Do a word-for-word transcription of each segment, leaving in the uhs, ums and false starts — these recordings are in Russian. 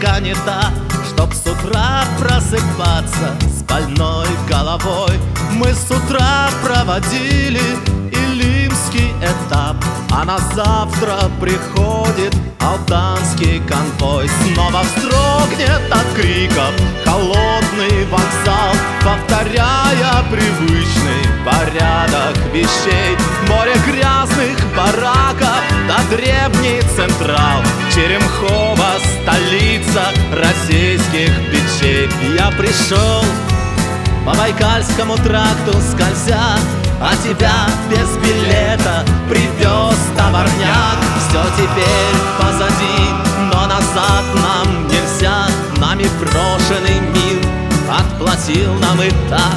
пока не та, чтоб с утра просыпаться с больной головой. Мы с утра проводили илимский этап, а на завтра приходит алтанский конвой. Снова вздрогнет от криков холодный вокзал, повторяя привычный порядок вещей. Море грязных бараков да древний Централ, Черемхово — столица российских печей. Я пришел по Байкальскому тракту скользя, а тебя без билета привез товарняк. Все теперь позади, но назад нам нельзя. Нами брошенный мир отплатил нам и так.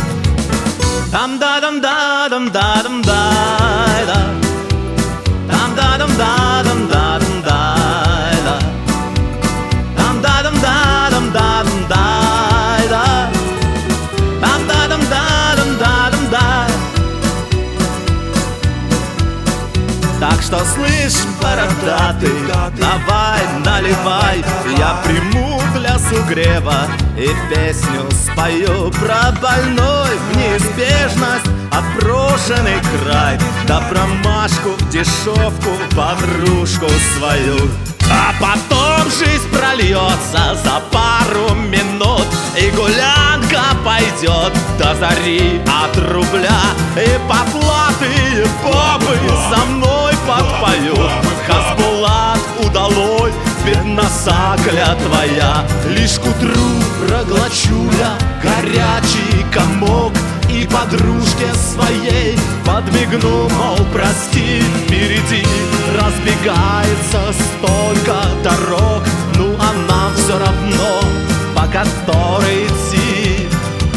Там-да-дам-да-дам-да-дам-да-да, там-да-дам-да-дам-да-дам-да-да, там-да-дам-да-дам-да-дам-да-да, там-да-дам-да-дам-да-дам-да. Так что слышь, бородатый, давай, наливай, я приму для сугрева и песню спою про больной в неизбежность отброшенный край, да про Машку в дешевку подружку свою. А потом жизнь прольется за пару минут, и гулянка пойдет до зари от рубля, и потлатые бабы со мной подпоют. Хасбулат удалой, бедна сакля твоя, лишь к утру проглочу я горячий комок и подружке своей подмигну, мол, прости, впереди разбегается столько дорог, ну а нам все равно, по которой идти.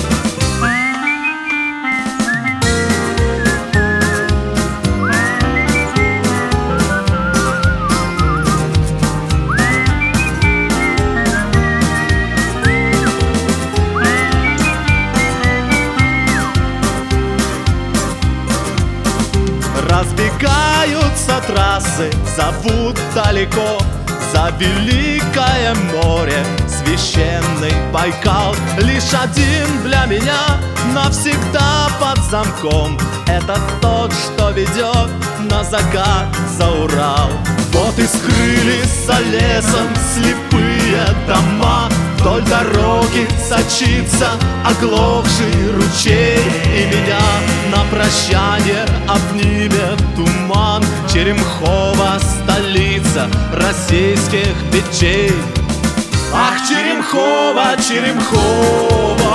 Разбегаются трассы, зовут далеко за великое море, священный Байкал. Лишь один для меня навсегда под замком, это тот, что ведет на закат за Урал. Вот и скрылись за лесом слепые дома, вдоль дороги сочится оглохший ручей, и меня на прощание обнимет туман. Черемхово — столица российских печей. Ах, Черемхово, Черемхово,